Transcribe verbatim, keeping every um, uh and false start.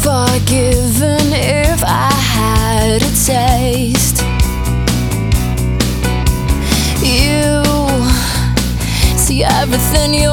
forgiven if I had a taste. You see everything you